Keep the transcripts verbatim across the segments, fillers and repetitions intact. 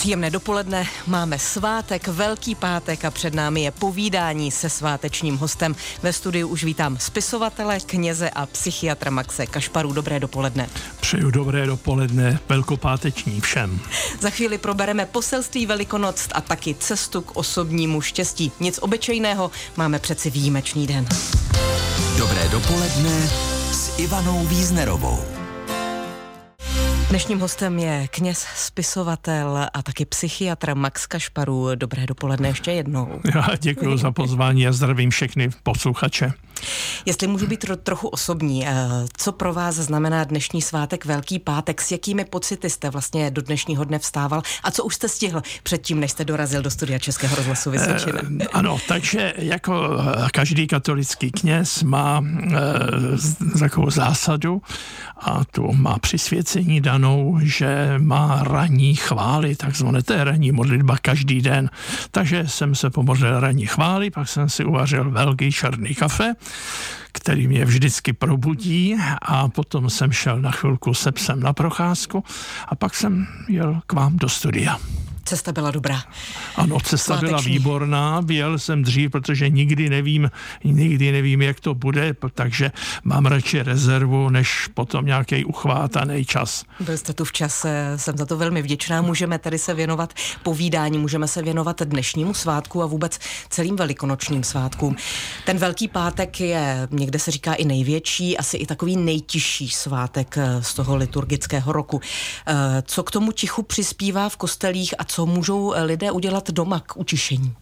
Příjemné dopoledne, máme svátek, Velký pátek a před námi je povídání se svátečním hostem. Ve studiu už vítám spisovatele, kněze a psychiatra Maxe Kašparu. Dobré dopoledne. Přeju dobré dopoledne, velkopáteční všem. Za chvíli probereme poselství Velikonoc a taky cestu k osobnímu štěstí. Nic obyčejného, máme přeci výjimečný den. Dobré dopoledne s Ivanou Víznerovou. Dnešním hostem je kněz, spisovatel a taky psychiatr Max Kašparu. Dobré dopoledne ještě jednou. Já děkuji za pozvání a zdravím všechny posluchače. Jestli můžu být tro- trochu osobní, co pro vás znamená dnešní svátek Velký pátek? S jakými pocity jste vlastně do dnešního dne vstával a co už jste stihl předtím, než jste dorazil do studia Českého rozhlasu Vysočina? E, ano, takže jako každý katolický kněz má e, takovou zásadu a tu má přisvěcení danou, že má ranní chvály, takzvané, to je ranní modlitba každý den. Takže jsem se pomodlil ranní chvály, pak jsem si uvařil velký černý kafe, který mě vždycky probudí, a potom jsem šel na chvilku se psem na procházku a pak jsem jel k vám do studia. Cesta byla dobrá. Ano, cesta Sváteční. Byla výborná, vyjel jsem dřív, protože nikdy nevím, nikdy nevím, jak to bude, takže mám radši rezervu, než potom nějaký uchvátaný čas. Byl jste tu včas, jsem za to velmi vděčná. Můžeme tady se věnovat povídání, můžeme se věnovat dnešnímu svátku a vůbec celým velikonočním svátkům. Ten Velký pátek je, někde se říká i největší, asi i takový nejtižší svátek z toho liturgického roku. Co k tomu tichu přispívá v kostelích a co můžou lidé udělat doma k utišení?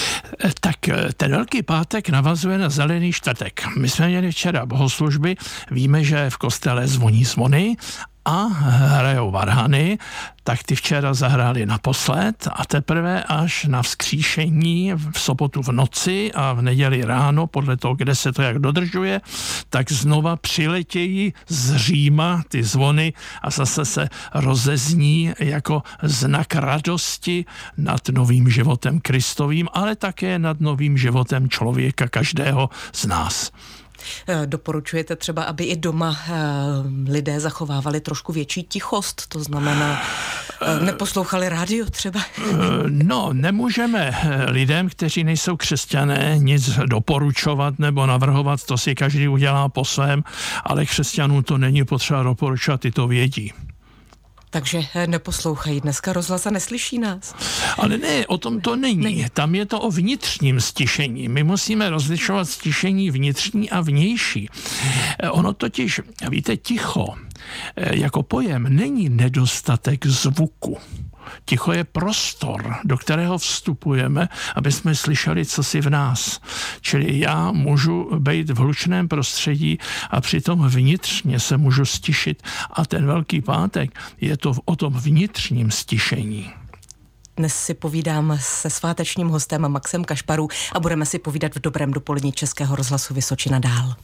Tak ten Velký pátek navazuje na Zelený čtvrtek. My jsme měli včera bohoslužby, víme, že v kostele zvoní zvony a hrajou varhany, tak ty včera zahráli naposled a teprve až na vzkříšení v sobotu v noci a v neděli ráno, podle toho, kde se to jak dodržuje, tak znova přiletějí z Říma ty zvony a zase se rozezní jako znak radosti nad novým životem Kristovým, ale také nad novým životem člověka, každého z nás. Doporučujete třeba, aby i doma lidé zachovávali trošku větší tichost, to znamená neposlouchali rádio třeba? No, nemůžeme lidem, kteří nejsou křesťané, nic doporučovat nebo navrhovat, to si každý udělá po svém, ale křesťanům to není potřeba doporučovat, ty to vědí. Takže neposlouchají dneska rozhlas a neslyší nás. Ale ne, o tom to není. není. Tam je to o vnitřním stišení. My musíme rozlišovat stišení vnitřní a vnější. Ono totiž, víte, ticho jako pojem není nedostatek zvuku. Ticho je prostor, do kterého vstupujeme, aby jsme slyšeli, co si v nás. Čili já můžu být v hlučném prostředí a přitom vnitřně se můžu stišit. A ten Velký pátek je to o tom vnitřním stišení. Dnes si povídám se svátečním hostem Maxem Kašparu a budeme si povídat v dobrém dopoledni Českého rozhlasu Vysočina dál.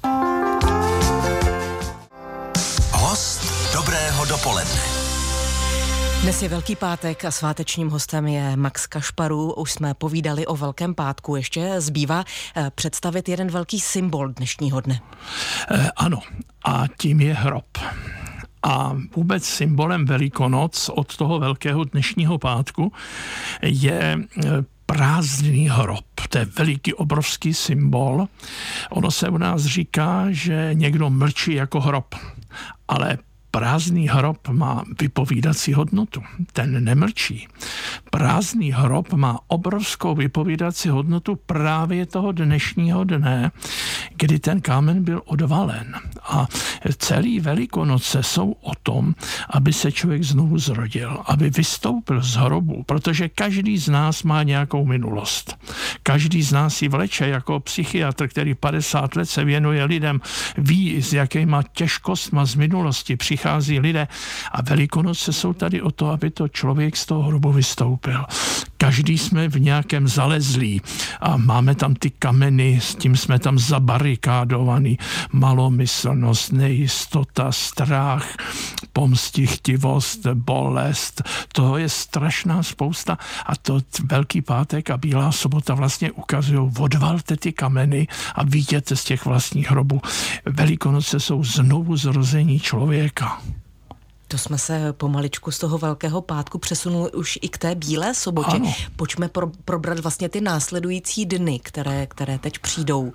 Host dobrého dopoledne. Dnes je Velký pátek a svátečním hostem je Max Kašparu. Už jsme povídali o Velkém pátku. Ještě zbývá představit jeden velký symbol dnešního dne. E, ano, a tím je hrob. A vůbec symbolem Velikonoc od toho velkého dnešního pátku je prázdný hrob. To je veliký, obrovský symbol. Ono se u nás říká, že někdo mlčí jako hrob, ale prázdný hrob má vypovídací hodnotu. Ten nemlčí. Prázdný hrob má obrovskou vypovídací hodnotu právě toho dnešního dne, kdy ten kámen byl odvalen. A celý Velikonoce jsou o tom, aby se člověk znovu zrodil, aby vystoupil z hrobu, protože každý z nás má nějakou minulost. Každý z nás ji vleče jako psychiatr, který padesát let se věnuje lidem, ví, s jakýma těžkostma z minulosti přichází lidé a Velikonoce jsou tady o to, aby to člověk z toho hrobu vystoupil. Každý jsme v nějakém zalezlí a máme tam ty kameny, s tím jsme tam zabarikádovaný. Malomyslnost, nejistota, strach, pomstichtivost, bolest. Toho je strašná spousta a to Velký pátek a Bílá sobota vlastně ukazují, odvalte ty kameny a vyjděte z těch vlastních hrobů. Velikonoce jsou znovu zrození člověka. To jsme se pomaličku z toho Velkého pátku přesunuli už i k té Bílé sobotě. Ano. Pojďme pro, probrat vlastně ty následující dny, které, které teď přijdou.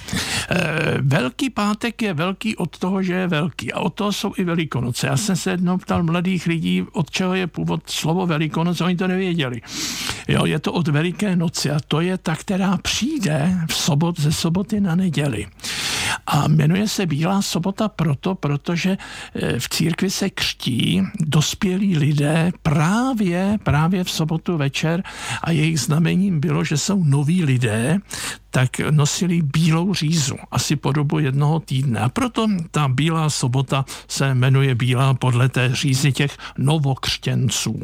Velký pátek je velký od toho, že je velký. A od toho jsou i Velikonoce. Já jsem se jednou ptal mladých lidí, od čeho je původ slovo Velikonoce, oni to nevěděli. Jo, je to od Veliké noci a to je ta, která přijde v sobot ze soboty na neděli. A jmenuje se Bílá sobota proto, protože v církvi se křtí dospělí lidé právě, právě v sobotu večer a jejich znamením bylo, že jsou noví lidé, tak nosili bílou řízu, asi po dobu jednoho týdne. A proto ta Bílá sobota se jmenuje Bílá podle té řízy těch novokřtěnců.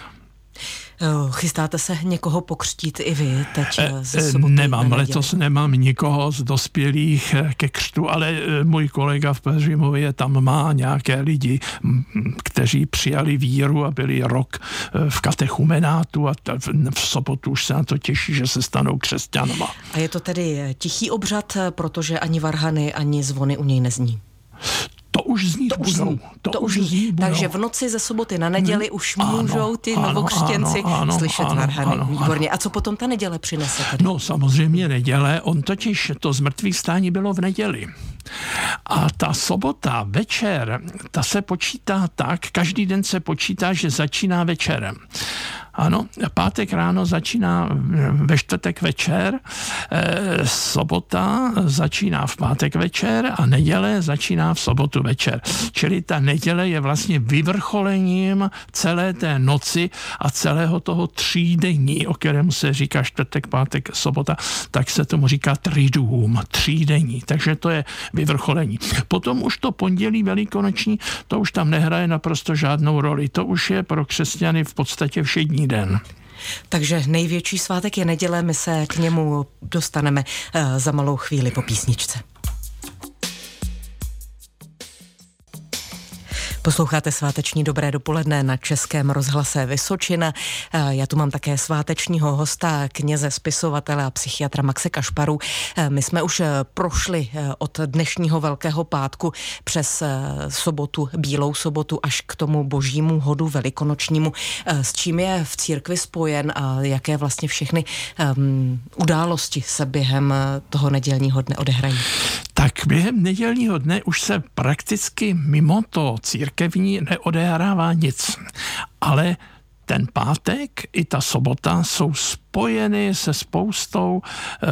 Chystáte se někoho pokřtít i vy teď ze soboty? Nemám, letos nemám nikoho z dospělých ke křtu, ale můj kolega v Peřimově tam má nějaké lidi, kteří přijali víru a byli rok v katechumenátu a v sobotu už se na to těší, že se stanou křesťanama. A je to tedy tichý obřad, protože ani varhany, ani zvony u něj nezní? To už znít to budou. Zní. To, to už znít budou. Takže v noci ze soboty na neděli hmm. už můžou ano, ty novokřtěnci ano, ano, slyšet ano, varhany. Ano, Výborně. A co potom ta neděle přinese tady? No samozřejmě neděle. On totiž to zmrtvýchvstání bylo v neděli. A ta sobota, večer, ta se počítá tak, každý den se počítá, že začíná večerem. Ano, pátek ráno začíná ve čtvrtek večer, e, sobota začíná v pátek večer a neděle začíná v sobotu večer. Čili ta neděle je vlastně vyvrcholením celé té noci a celého toho třídenní, o kterém se říká čtvrtek, pátek, sobota, tak se tomu říká triduum, třídenní. Takže to je vyvrcholení. Potom už to pondělí velikonoční, to už tam nehraje naprosto žádnou roli. To už je pro křesťany v podstatě všední den. Takže největší svátek je neděle, my se k němu dostaneme za malou chvíli po písničce. Posloucháte sváteční Dobré dopoledne na Českém rozhlase Vysočina. Já tu mám také svátečního hosta, kněze, spisovatele a psychiatra Maxe Kašparu. My jsme už prošli od dnešního Velkého pátku přes sobotu, Bílou sobotu, až k tomu božímu hodu velikonočnímu. S čím je v církvi spojen a jaké vlastně všechny um, události se během toho nedělního dne odehrají? Tak během nedělního dne už se prakticky mimo to církevní neodehrává nic. Ale ten pátek i ta sobota jsou spojeny se spoustou e,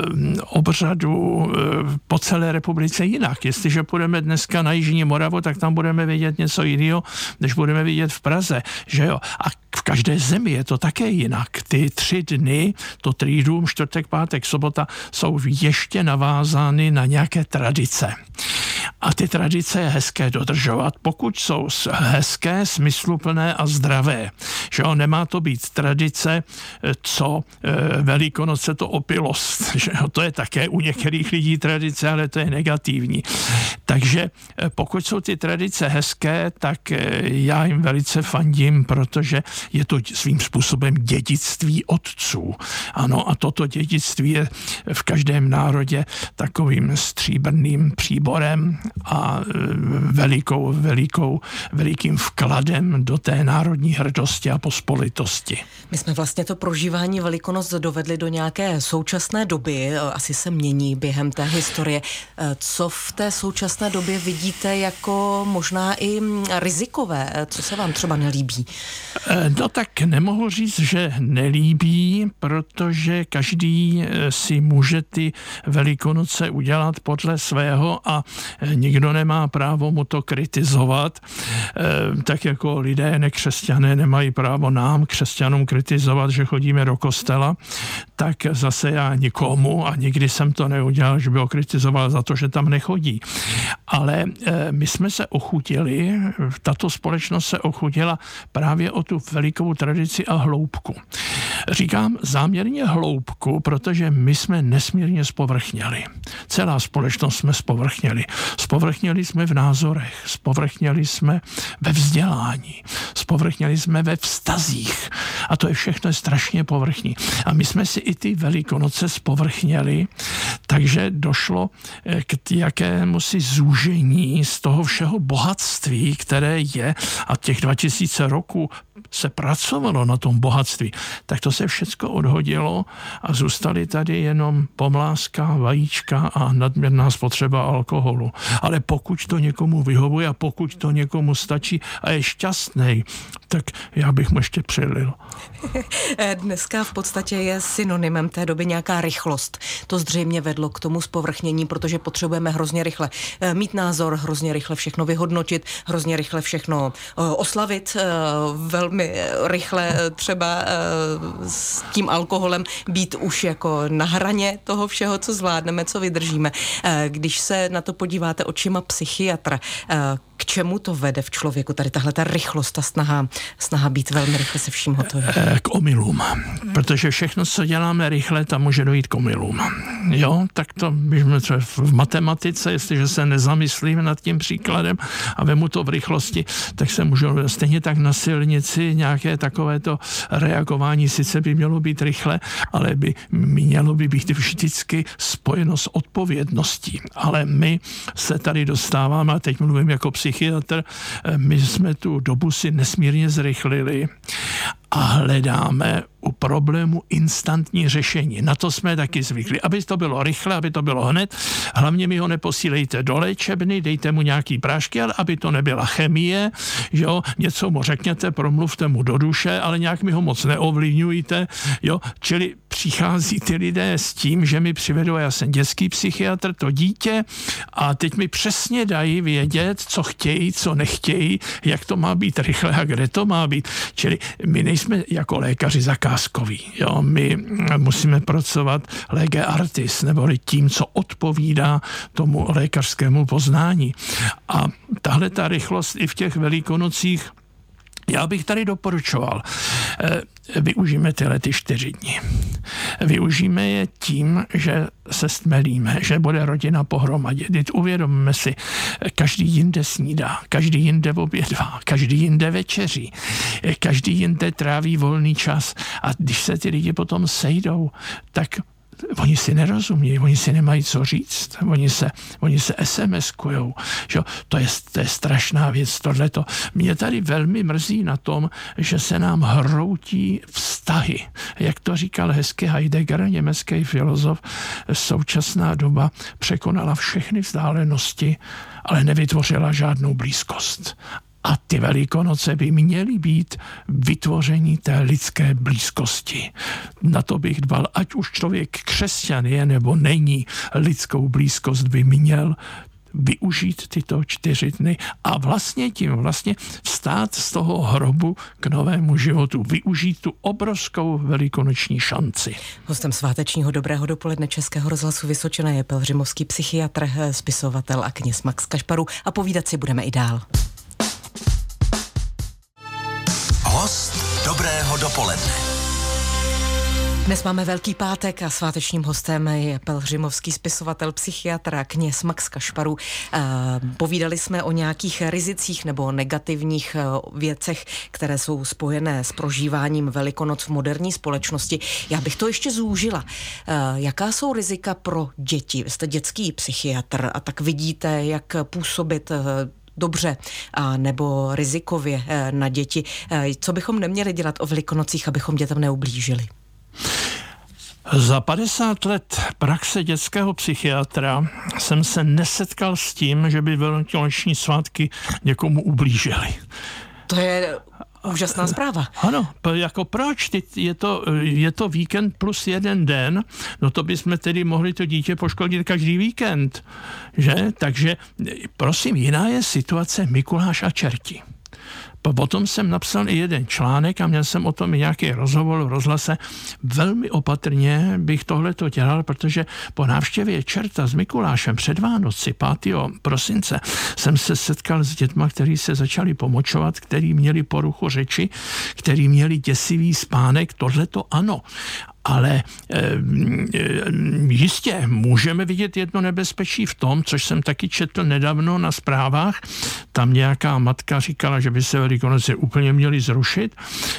obřadů e, po celé republice jinak. Jestliže půjdeme dneska na Jižní Moravu, tak tam budeme vidět něco jiného, než budeme vidět v Praze. Že jo? A v každé zemi je to také jinak. Ty tři dny, to triduum, čtvrtek, pátek, sobota, jsou ještě navázány na nějaké tradice. A ty tradice je hezké dodržovat, pokud jsou hezké, smysluplné a zdravé. Že jo, nemá to být tradice, co e, Velikonoce, to opilost. Že jo, to je také u některých lidí tradice, ale to je negativní. Takže e, pokud jsou ty tradice hezké, tak e, já jim velice fandím, protože je to svým způsobem dědictví otců. Ano, a toto dědictví je v každém národě takovým stříbrným příborem a velikou, velikou, velikým vkladem do té národní hrdosti a pospolitosti. My jsme vlastně to prožívání Velikonoc dovedli do nějaké současné doby, asi se mění během té historie. Co v té současné době vidíte jako možná i rizikové? Co se vám třeba nelíbí? No tak nemohu říct, že nelíbí, protože každý si může ty Velikonoce udělat podle svého a nikdo nemá právo mu to kritizovat. Tak jako lidé nekřesťané nemají právo nám, křesťanům, kritizovat, že chodíme do kostela, tak zase já nikomu, a nikdy jsem to neudělal, že by ho kritizoval za to, že tam nechodí. Ale my jsme se ochutili, tato společnost se ochutila právě o tu velikou tradici a hloubku. Říkám záměrně hloubku, protože my jsme nesmírně zpovrchněli. Celá společnost jsme zpovrchněli. Zpovrchněli jsme v názorech, zpovrchněli jsme ve vzdělání, Spovrchněli jsme ve vztazích. A to je všechno strašně povrchní. A my jsme si i ty Velikonoce spovrchněli, takže došlo k jakému si zúžení z toho všeho bohatství, které je, a těch dva tisíce roků se pracovalo na tom bohatství, tak to se všechno odhodilo a zůstaly tady jenom pomlázka, vajíčka a nadměrná spotřeba alkoholu. Ale pokud to někomu vyhovuje a pokud to někomu stačí a je šťastný, tak já bych mu ještě přilil. Dneska v podstatě je synonymem té doby nějaká rychlost. To zřejmě vedlo k tomu zpovrchnění, protože potřebujeme hrozně rychle mít názor, hrozně rychle všechno vyhodnotit, hrozně rychle všechno oslavit, velmi rychle třeba s tím alkoholem být už jako na hraně toho všeho, co zvládneme, co vydržíme. Když se na to podíváte očima psychiatra, k čemu to vede v člověku, tady tahle ta rychlost, ta snaha, snaha být velmi rychle se vším hotový? K omylům. Protože všechno, co děláme rychle, tam může dojít k omylům. Jo, tak to bychom v matematice, jestliže se nezamyslím nad tím příkladem a vemu to v rychlosti, tak se můžu stejně tak na silnici nějaké takovéto reagování sice by mělo být rychle, ale by mělo by být vždycky spojeno s odpovědností. Ale my se tady dostáváme, a teď mluvím jako psychiatr, my jsme tu dobu si nesmírně zrychlili a hledáme u problému instantní řešení. Na to jsme taky zvykli. Aby to bylo rychle, aby to bylo hned. Hlavně mi ho neposílejte do léčebny, dejte mu nějaký prášky, ale aby to nebyla chemie, že jo, něco mu řekněte, promluvte mu do duše, ale nějak mi ho moc neovlivňujte, jo. Čili přichází ty lidé s tím, že mi přivedou, já jsem dětský psychiatr, to dítě, a teď mi přesně dají vědět, co chtějí, co nechtějí, jak to má být rychle a kde to má být. Čili my nejsme jako lékaři zakázkoví. Jo? My musíme pracovat lege artis, neboli tím, co odpovídá tomu lékařskému poznání. A tahle ta rychlost i v těch Velikonocích, já bych tady doporučoval, využijeme tyhle ty čtyři dny. Využijeme je tím, že se stmelíme, že bude rodina pohromadě. Teď uvědomme si, každý jinde snídá, každý jinde obědvá, každý jinde večeří, každý jinde tráví volný čas, a když se ty lidi potom sejdou, tak oni si nerozumí, oni si nemají co říct, oni se, oni se SMSkujou, že? To je, to je strašná věc, tohleto. Mě tady velmi mrzí na tom, že se nám hroutí vztahy. Jak to říkal hezky Heidegger, německý filozof, současná doba překonala všechny vzdálenosti, ale nevytvořila žádnou blízkost. A ty Velikonoce by měly být vytvoření té lidské blízkosti. Na to bych dbal, ať už člověk křesťan je nebo není, lidskou blízkost by měl využít tyto čtyři dny a vlastně tím vlastně vstát z toho hrobu k novému životu, využít tu obrovskou velikonoční šanci. Hostem svátečního dobrého dopoledne Českého rozhlasu Vysočina je pelhřimovský psychiatr, spisovatel a kněz Max Kašparu, a povídat si budeme i dál. Host dobrého dopoledne. Dnes máme Velký pátek a svátečním hostem je pelhřimovský spisovatel, psychiatr a kněz Max Kašparu. Povídali jsme o nějakých rizicích nebo negativních věcech, které jsou spojené s prožíváním Velikonoc v moderní společnosti. Já bych to ještě zúžila. Jaká jsou rizika pro děti? Jste dětský psychiatr a tak vidíte, jak působit dobře a nebo rizikově na děti. Co bychom neměli dělat o Velikonocích, abychom dětem neublížili? Za padesát let praxe dětského psychiatra jsem se nesetkal s tím, že by velikonoční svátky někomu ublížily. To je úžasná zpráva. Ano, jako proč? Je to, je to víkend plus jeden den, no to bychom tedy mohli to dítě poškodit každý víkend, že? Takže prosím, jiná je situace Mikuláš a čerti. Potom jsem napsal i jeden článek a měl jsem o tom i nějaký rozhovor v rozhlase. Velmi opatrně bych tohleto dělal, protože po návštěvě čerta s Mikulášem před Vánoci pátého prosince jsem se setkal s dětma, kteří se začali pomočovat, kteří měli poruchu řeči, kteří měli děsivý spánek, tohleto ano. Ale jistě můžeme vidět jedno nebezpečí v tom, což jsem taky četl nedávno na zprávách. Tam nějaká matka říkala, že by se Velikonoce úplně měly zrušit,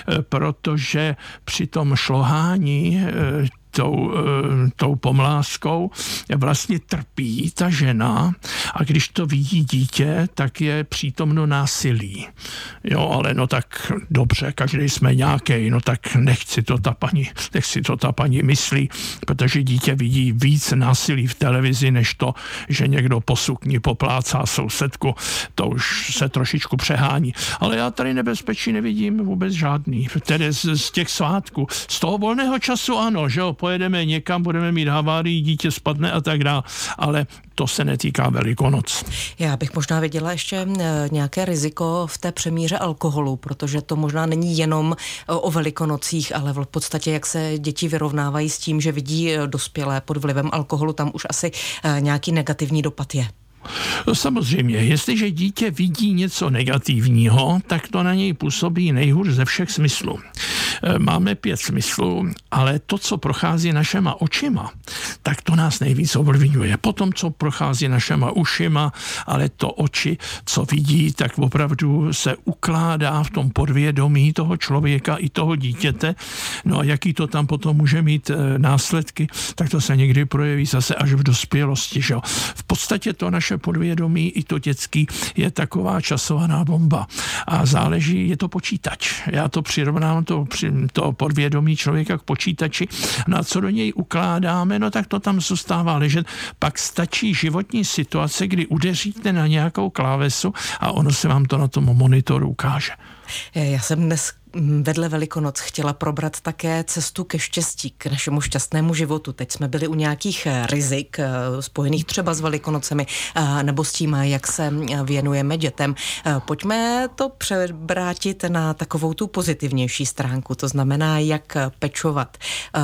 protože při tom šlohání tou, tou pomláskou vlastně trpí ta žena a když to vidí dítě, tak je přítomno násilí. Jo, ale no tak dobře, každý jsme nějaký, no tak nechci to ta paní, nechci to ta paní myslí, protože dítě vidí víc násilí v televizi, než to, že někdo po sukni poplácá sousedku, to už se trošičku přehání. Ale já tady nebezpečí nevidím vůbec žádný. Tedy z, z těch svátků. Z toho volného času ano, že jo, pojedeme někam, budeme mít havárii, dítě spadne a tak dále, ale to se netýká Velikonoc. Já bych možná viděla ještě nějaké riziko v té přemíře alkoholu, protože to možná není jenom o Velikonocích, ale v podstatě, jak se děti vyrovnávají s tím, že vidí dospělé pod vlivem alkoholu, tam už asi nějaký negativní dopad je. Samozřejmě, jestliže dítě vidí něco negativního, tak to na něj působí nejhůř ze všech smyslů. Máme pět smyslů, ale to, co prochází našema očima, tak to nás nejvíc ovlivňuje. Potom, co prochází našema ušima, ale to oči, co vidí, tak opravdu se ukládá v tom podvědomí toho člověka i toho dítěte. No a jaký to tam potom může mít následky, tak to se někdy projeví zase až v dospělosti. Že? V podstatě to naše podvědomí, i to dětský, je taková časovaná bomba. A záleží, je to počítač. Já to přirovnám, to, to podvědomí člověka k počítači. No a co do něj ukládáme, no tak to tam zůstává ležet. Pak stačí životní situace, kdy udeříte na nějakou klávesu a ono se vám to na tom monitoru ukáže. Já jsem dnes vedle Velikonoc chtěla probrat také cestu ke štěstí, k našemu šťastnému životu. Teď jsme byli u nějakých rizik spojených třeba s Velikonocemi nebo s tím, jak se věnujeme dětem. Pojďme to přebrátit na takovou tu pozitivnější stránku, to znamená, jak pečovat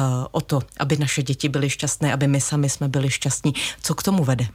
o to, aby naše děti byly šťastné, aby my sami jsme byli šťastní. Co k tomu vede?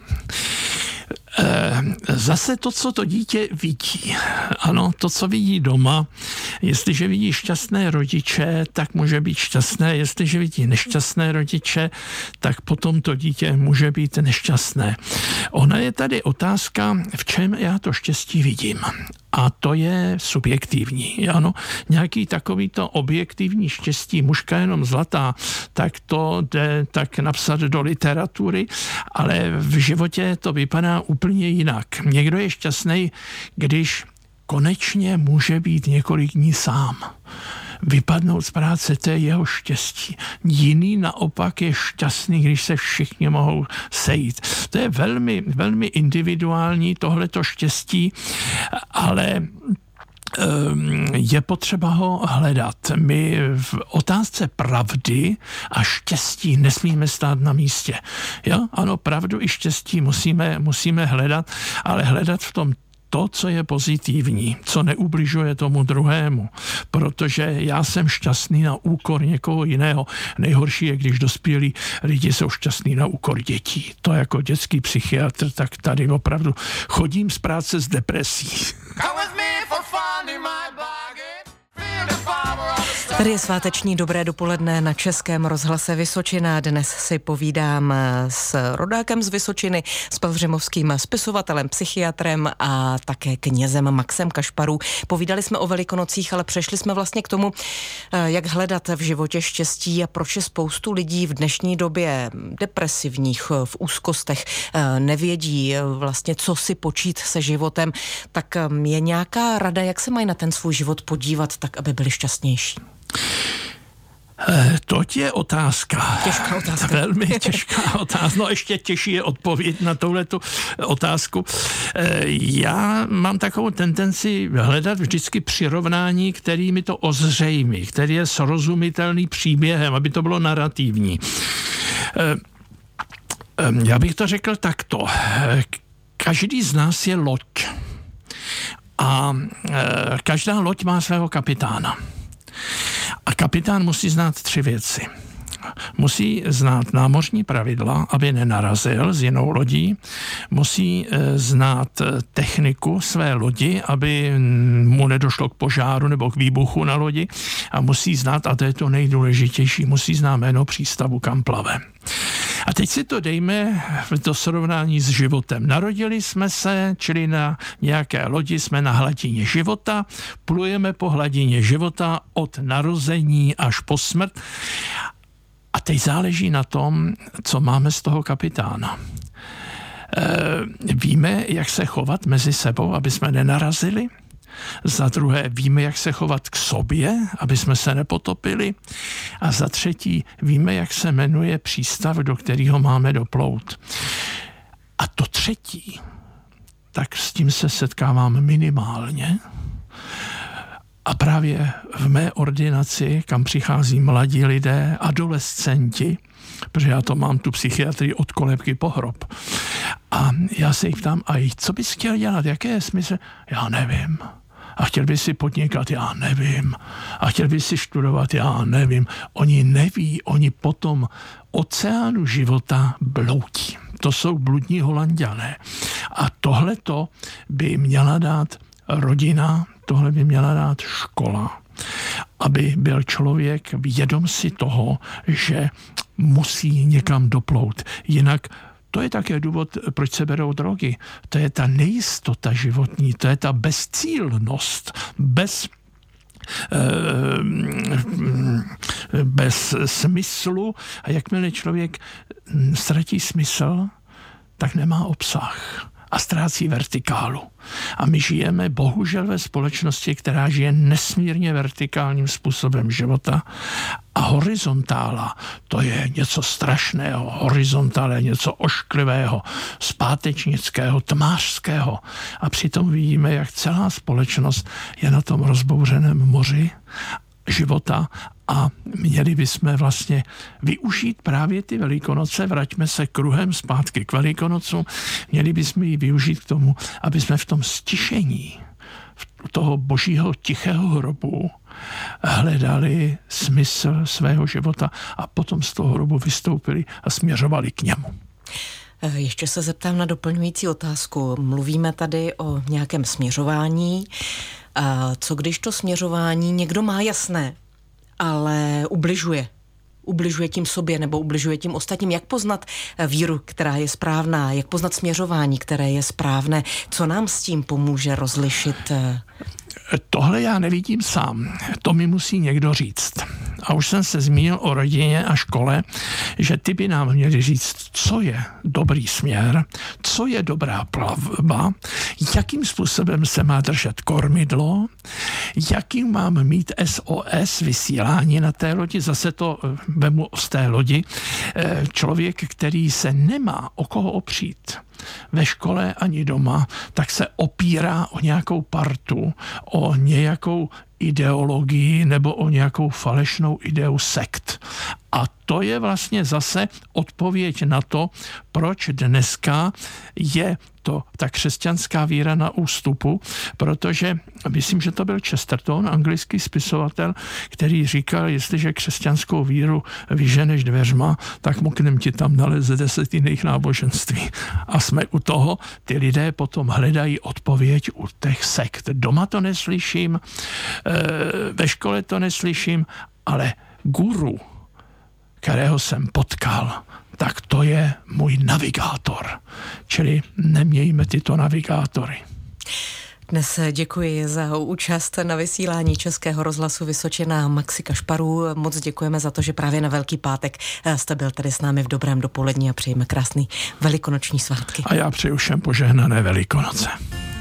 Zase to, co to dítě vidí. Ano, to, co vidí doma. Jestliže vidí šťastné rodiče, tak může být šťastné. Jestliže vidí nešťastné rodiče, tak potom to dítě může být nešťastné. Ona je tady otázka, v čem já to štěstí vidím. A to je subjektivní. Ano, nějaký takovýto objektivní štěstí, mužka jenom zlatá, tak to jde tak napsat do literatury, ale v životě to vypadá úplně jinak. Někdo je šťastný, když konečně může být několik dní sám. Vypadnout z práce, to je jeho štěstí. Jiný naopak je šťastný, když se všichni mohou sejít. To je velmi, velmi individuální tohleto štěstí, ale je potřeba ho hledat. My v otázce pravdy a štěstí nesmíme stát na místě. Jo? Ano, pravdu i štěstí musíme, musíme hledat, ale hledat v tom to, co je pozitivní, co neubližuje tomu druhému, protože já jsem šťastný na úkor někoho jiného. Nejhorší je, když dospělí lidi jsou šťastní na úkor dětí. To jako dětský psychiatr, tak tady opravdu chodím z práce s depresí. Tady je sváteční Dobré dopoledne na Českém rozhlase Vysočina. Dnes si povídám s rodákem z Vysočiny, s pelhřimovským spisovatelem, psychiatrem a také knězem Maxem Kašparů. Povídali jsme o Velikonocích, ale přešli jsme vlastně k tomu, jak hledat v životě štěstí a proč je spoustu lidí v dnešní době depresivních, v úzkostech, nevědí vlastně, co si počít se životem. Tak je nějaká rada, jak se mají na ten svůj život podívat, tak aby byli šťastnější? To je otázka. Těžká otázka. Velmi těžká otázka. No ještě těžší je odpověď na touhletu otázku. Já mám takovou tendenci hledat vždycky přirovnání, který mi to ozřejmí, který je srozumitelný příběhem, aby to bylo narrativní. Já bych to řekl takto. Každý z nás je loď. A každá loď má svého kapitána. A kapitán musí znát tři věci. musí znát námořní pravidla, aby nenarazil s jinou lodí, musí znát techniku své lodi, aby mu nedošlo k požáru nebo k výbuchu na lodi a musí znát, a to je to nejdůležitější, musí znát jméno přístavu, kam plave. A teď si to dejme do srovnání s životem. Narodili jsme se, čili na nějaké lodi jsme na hladině života, plujeme po hladině života od narození až po smrt. A teď záleží na tom, co máme z toho kapitána. E, víme, jak se chovat mezi sebou, aby jsme nenarazili. Za druhé, víme, jak se chovat k sobě, aby jsme se nepotopili. A za třetí, víme, jak se jmenuje přístav, do kterého máme doplout. A to třetí, tak s tím se setkávám minimálně. A právě v mé ordinaci, kam přichází mladí lidé, adolescenti, protože já to mám tu psychiatrii od kolébky po hrob. A já se jich ptám, a co bys chtěl dělat, jaké je smysl? Já nevím. A chtěl by si podnikat, já nevím. A chtěl by si studovat, já nevím. Oni neví, oni potom oceánu života bloudí. To jsou bludní Holanďané. A tohleto by měla dát rodina, tohle by měla dát škola. Aby byl člověk vědom si toho, že musí někam doplout. Jinak to je také důvod, proč se berou drogy. To je ta nejistota životní, to je ta bezcílnost, bez, bez smyslu. A jakmile člověk ztratí smysl, tak nemá obsah a ztrácí vertikálu. A my žijeme bohužel ve společnosti, která žije nesmírně vertikálním způsobem života a horizontála, to je něco strašného, horizontála je něco ošklivého, zpátečnického, tmářského. A přitom vidíme, jak celá společnost je na tom rozbouřeném moři života a měli bychom vlastně využít právě ty Velikonoce, vraťme se kruhem zpátky k Velikonocu, měli bychom ji využít k tomu, aby jsme v tom stišení toho božího tichého hrobu hledali smysl svého života a potom z toho hrobu vystoupili a směřovali k němu. Ještě se zeptám na doplňující otázku. Mluvíme tady o nějakém směřování. A co když to směřování někdo má jasné, ale ubližuje? Ubližuje tím sobě nebo ubližuje tím ostatním? Jak poznat víru, která je správná? Jak poznat směřování, které je správné? Co nám s tím pomůže rozlišit? Tohle já nevidím sám. To mi musí někdo říct. A už jsem se zmínil o rodině a škole, že ty by nám měli říct, co je dobrý směr, co je dobrá plavba, jakým způsobem se má držet kormidlo, jakým mám mít S O S vysílání na té lodi. Zase to vemu z té lodi. Člověk, který se nemá o koho opřít ve škole ani doma, tak se opírá o nějakou partu, o nějakou ideologii nebo o nějakou falešnou ideu sekt. A to je vlastně zase odpověď na to, proč dneska je to ta křesťanská víra na ústupu, protože myslím, že to byl Chesterton, anglický spisovatel, který říkal, jestliže křesťanskou víru vyženeš dveřma, tak moknem ti tam naleze deset jiných náboženství. A jsme u toho, ty lidé potom hledají odpověď u těch sekt. Doma to neslyším, ve škole to neslyším, ale guru, kterého jsem potkal, tak to je můj navigátor. Čili nemějme tyto navigátory. Dnes děkuji za účast na vysílání Českého rozhlasu Vysočina Maxi Kašparů. Moc děkujeme za to, že právě na Velký pátek jste byl tady s námi v dobrém dopolední a přejeme krásný velikonoční svátky. A já přeju všem požehnané Velikonoce.